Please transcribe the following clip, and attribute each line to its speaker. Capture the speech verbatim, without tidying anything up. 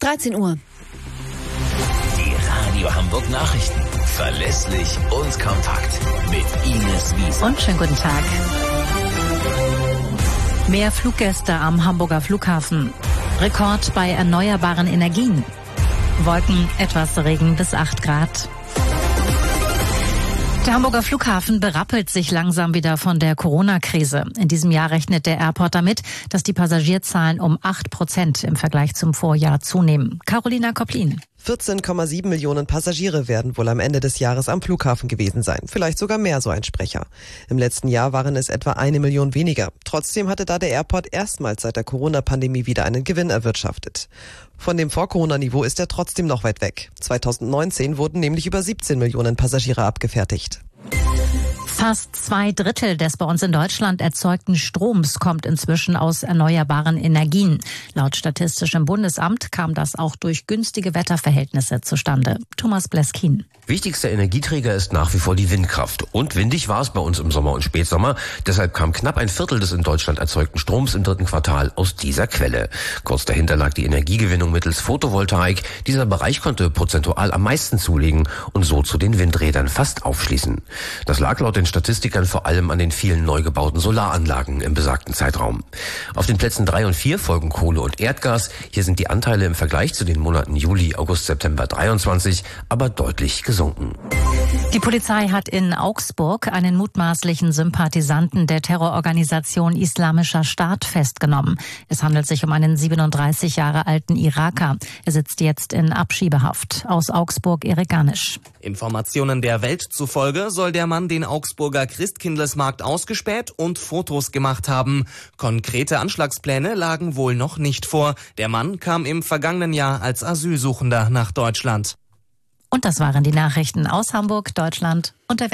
Speaker 1: dreizehn Uhr.
Speaker 2: Die Radio Hamburg Nachrichten. Verlässlich und kompakt. Mit Ines Wiesel.
Speaker 3: Und schönen guten Tag. Mehr Fluggäste am Hamburger Flughafen. Rekord bei erneuerbaren Energien. Wolken, etwas Regen bis acht Grad. Der Hamburger Flughafen berappelt sich langsam wieder von der Corona-Krise. In diesem Jahr rechnet der Airport damit, dass die Passagierzahlen um acht Prozent im Vergleich zum Vorjahr zunehmen. Carolina Koplin.
Speaker 4: vierzehn Komma sieben Millionen Passagiere werden wohl am Ende des Jahres am Flughafen gewesen sein. Vielleicht sogar mehr, so ein Sprecher. Im letzten Jahr waren es etwa eine Million weniger. Trotzdem hatte da der Airport erstmals seit der Corona-Pandemie wieder einen Gewinn erwirtschaftet. Von dem Vor-Corona-Niveau ist er trotzdem noch weit weg. zweitausendneunzehn wurden nämlich über siebzehn Millionen Passagiere abgefertigt.
Speaker 3: Fast zwei Drittel des bei uns in Deutschland erzeugten Stroms kommt inzwischen aus erneuerbaren Energien. Laut Statistischem Bundesamt kam das auch durch günstige Wetterverhältnisse zustande. Thomas Bleskin.
Speaker 5: Wichtigster Energieträger ist nach wie vor die Windkraft. Und windig war es bei uns im Sommer und Spätsommer. Deshalb kam knapp ein Viertel des in Deutschland erzeugten Stroms im dritten Quartal aus dieser Quelle. Kurz dahinter lag die Energiegewinnung mittels Photovoltaik. Dieser Bereich konnte prozentual am meisten zulegen und so zu den Windrädern fast aufschließen. Das lag laut den Statistikern vor allem an den vielen neu gebauten Solaranlagen im besagten Zeitraum. Auf den Plätzen drei und vier folgen Kohle und Erdgas. Hier sind die Anteile im Vergleich zu den Monaten Juli, August, September dreiundzwanzig aber deutlich gesunken.
Speaker 3: Die Polizei hat in Augsburg einen mutmaßlichen Sympathisanten der Terrororganisation Islamischer Staat festgenommen. Es handelt sich um einen siebenunddreißig Jahre alten Iraker. Er sitzt jetzt in Abschiebehaft. Aus Augsburg Erik Garnisch.
Speaker 6: Informationen der Welt zufolge soll der Mann den Augsburger Christkindlesmarkt ausgespäht und Fotos gemacht haben. Konkrete Anschlagspläne lagen wohl noch nicht vor. Der Mann kam im vergangenen Jahr als Asylsuchender nach Deutschland.
Speaker 3: Und das waren die Nachrichten aus Hamburg, Deutschland und der Welt.